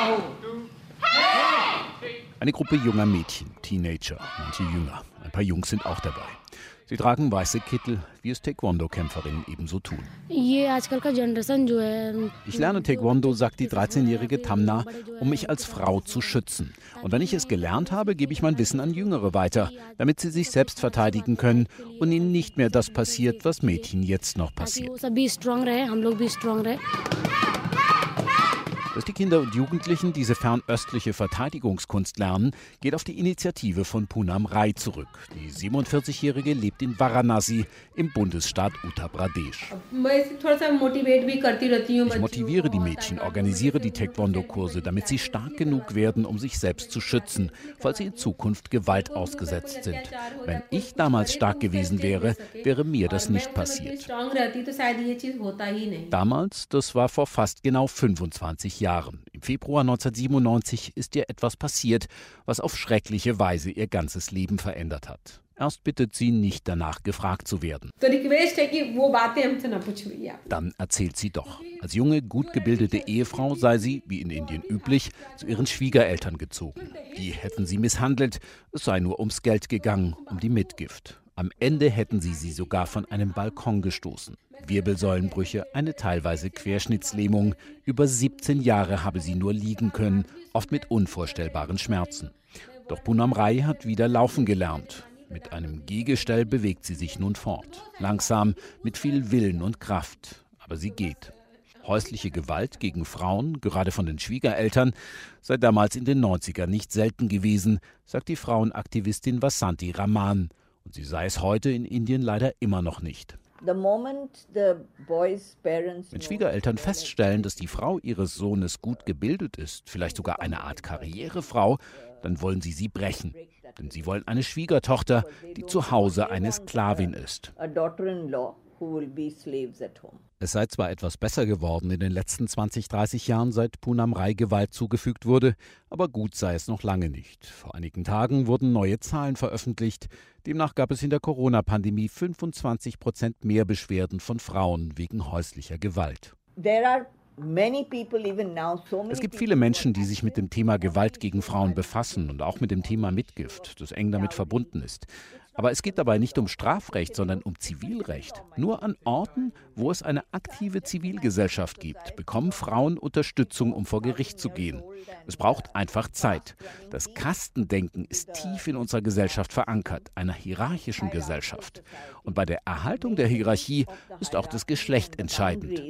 Eine Gruppe junger Mädchen, Teenager, manche jünger. Ein paar Jungs sind auch dabei. Sie tragen weiße Kittel, wie es Taekwondo-Kämpferinnen ebenso tun. Ich lerne Taekwondo, sagt die 13-jährige Tamna, um mich als Frau zu schützen. Und wenn ich es gelernt habe, gebe ich mein Wissen an Jüngere weiter, damit sie sich selbst verteidigen können und ihnen nicht mehr das passiert, was Mädchen jetzt noch passiert. Dass die Kinder und Jugendlichen diese fernöstliche Verteidigungskunst lernen, geht auf die Initiative von Poonam Rai zurück. Die 47-Jährige lebt in Varanasi im Bundesstaat Uttar Pradesh. Ich motiviere die Mädchen, organisiere die Taekwondo-Kurse, damit sie stark genug werden, um sich selbst zu schützen, falls sie in Zukunft Gewalt ausgesetzt sind. Wenn ich damals stark gewesen wäre, wäre mir das nicht passiert. Damals, das war vor fast genau 25 Jahren. Im Februar 1997 ist ihr etwas passiert, was auf schreckliche Weise ihr ganzes Leben verändert hat. Erst bittet sie, nicht danach gefragt zu werden. Dann erzählt sie doch. Als junge, gut gebildete Ehefrau sei sie, wie in Indien üblich, zu ihren Schwiegereltern gezogen. Die hätten sie misshandelt, es sei nur ums Geld gegangen, um die Mitgift. Am Ende hätten sie sogar von einem Balkon gestoßen. Wirbelsäulenbrüche, eine teilweise Querschnittslähmung. Über 17 Jahre habe sie nur liegen können, oft mit unvorstellbaren Schmerzen. Doch Poonam Rai hat wieder laufen gelernt. Mit einem Gehgestell bewegt sie sich nun fort. Langsam, mit viel Willen und Kraft. Aber sie geht. Häusliche Gewalt gegen Frauen, gerade von den Schwiegereltern, sei damals in den 90ern nicht selten gewesen, sagt die Frauenaktivistin Vasanthi Raman. Und sie sei es heute in Indien leider immer noch nicht. Wenn Schwiegereltern feststellen, dass die Frau ihres Sohnes gut gebildet ist, vielleicht sogar eine Art Karrierefrau, dann wollen sie brechen. Denn sie wollen eine Schwiegertochter, die zu Hause eine Sklavin ist. Es sei zwar etwas besser geworden in den letzten 20, 30 Jahren, seit Poonam Rai Gewalt zugefügt wurde, aber gut sei es noch lange nicht. Vor einigen Tagen wurden neue Zahlen veröffentlicht. Demnach gab es in der Corona-Pandemie 25% mehr Beschwerden von Frauen wegen häuslicher Gewalt. Es gibt viele Menschen, die sich mit dem Thema Gewalt gegen Frauen befassen und auch mit dem Thema Mitgift, das eng damit verbunden ist. Aber es geht dabei nicht um Strafrecht, sondern um Zivilrecht. Nur an Orten, wo es eine aktive Zivilgesellschaft gibt, bekommen Frauen Unterstützung, um vor Gericht zu gehen. Es braucht einfach Zeit. Das Kastendenken ist tief in unserer Gesellschaft verankert, einer hierarchischen Gesellschaft. Und bei der Erhaltung der Hierarchie ist auch das Geschlecht entscheidend.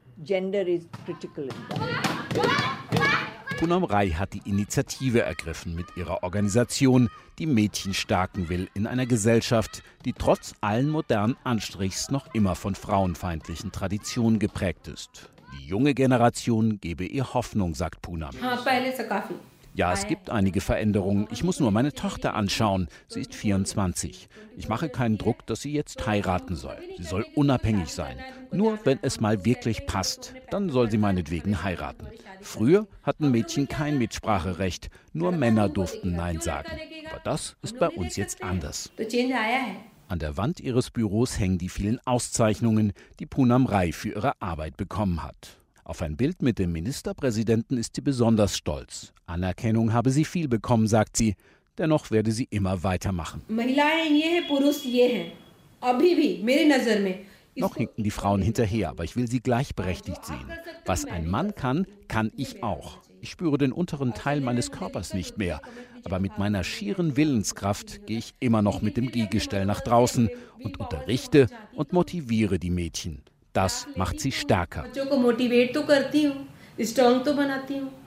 Poonam Rai hat die Initiative ergriffen mit ihrer Organisation, die Mädchen stärken will in einer Gesellschaft, die trotz allen modernen Anstrichs noch immer von frauenfeindlichen Traditionen geprägt ist. Die junge Generation gebe ihr Hoffnung, sagt Poonam. Ja, es gibt einige Veränderungen. Ich muss nur meine Tochter anschauen. Sie ist 24. Ich mache keinen Druck, dass sie jetzt heiraten soll. Sie soll unabhängig sein. Nur wenn es mal wirklich passt, dann soll sie meinetwegen heiraten. Früher hatten Mädchen kein Mitspracherecht. Nur Männer durften Nein sagen. Aber das ist bei uns jetzt anders. An der Wand ihres Büros hängen die vielen Auszeichnungen, die Poonam Rai für ihre Arbeit bekommen hat. Auf ein Bild mit dem Ministerpräsidenten ist sie besonders stolz. Anerkennung habe sie viel bekommen, sagt sie. Dennoch werde sie immer weitermachen. Noch hinken die Frauen hinterher, aber ich will sie gleichberechtigt sehen. Was ein Mann kann, kann ich auch. Ich spüre den unteren Teil meines Körpers nicht mehr. Aber mit meiner schieren Willenskraft gehe ich immer noch mit dem Gehgestell nach draußen und unterrichte und motiviere die Mädchen. Das macht sie stärker.